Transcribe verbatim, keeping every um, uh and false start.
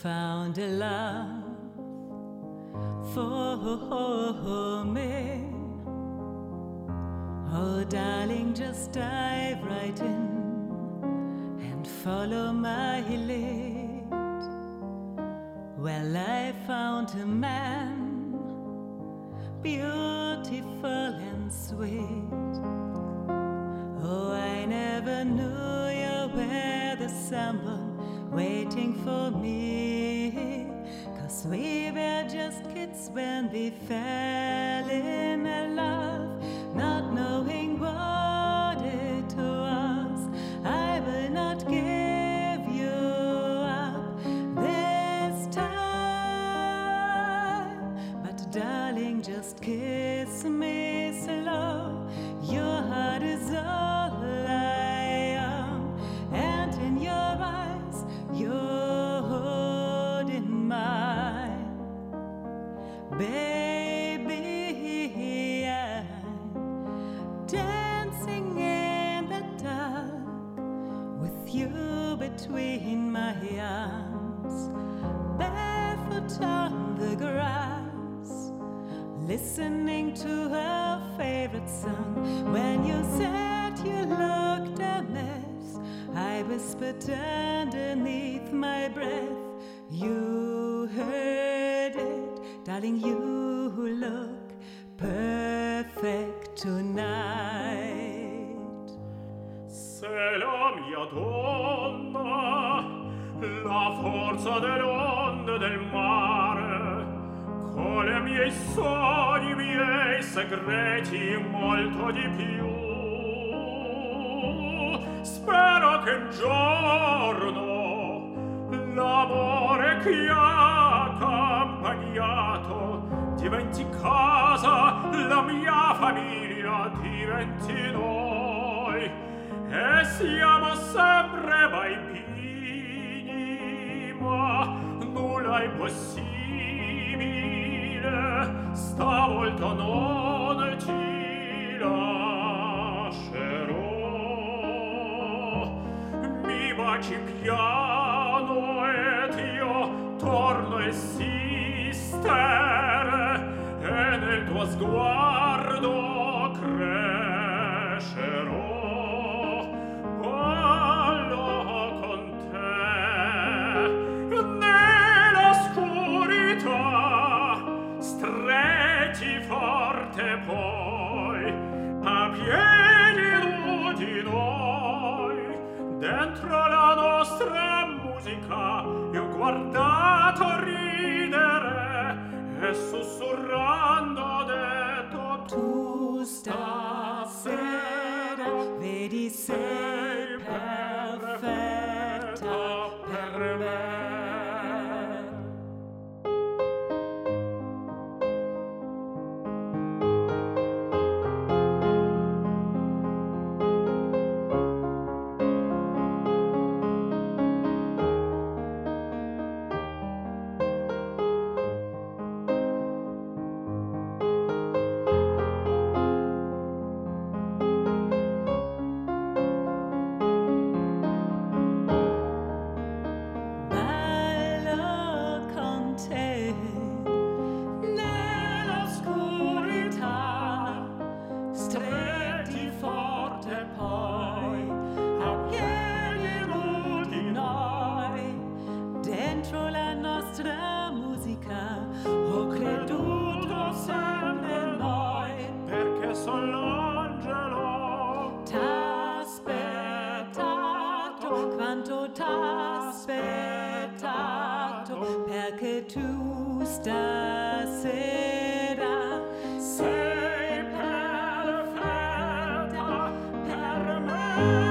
found a love for me. Oh, darling, just dive right in and follow my lead. Well, I found a man, beautiful and sweet. Oh, I never knew you were the someone waiting for me, 'cause we were just kids when we fell in love, not knowing what it was. I will not give you up this time, but darling, just kiss me slow. Your heart is all I am, and in your eyes you're holding mine. Baby, I'm dancing in the dark with you between my arms, barefoot on the grass, listening to her favorite song. When you said you looked a mess, I whispered underneath my breath, you heard it, darling, you look perfect tonight. Sei la mia donna, la forza delle onde del mare, con i miei sogni, i miei segreti, molto di più. Spero che un giorno l'amore che ha accompagnato diventi casa, la mia famiglia diventi noi, e siamo sempre bambini, ma nulla è possibile, stavolta non ci lascerò. Mi baci piano ed io torno a esistere, e nel tuo sguardo crescerò. Ballo con te nell'oscurità, stretti forte poi a piedi nudi noi, dentro la nostra musica io ho guardato ridere e sussurrando ho detto: Tu stasera vedi sei perfetta per me. Ho creduto sempre noi, perché son l'angelo. T'aspettato, quanto t'aspettato, perché tu stasera sei perfetta per me.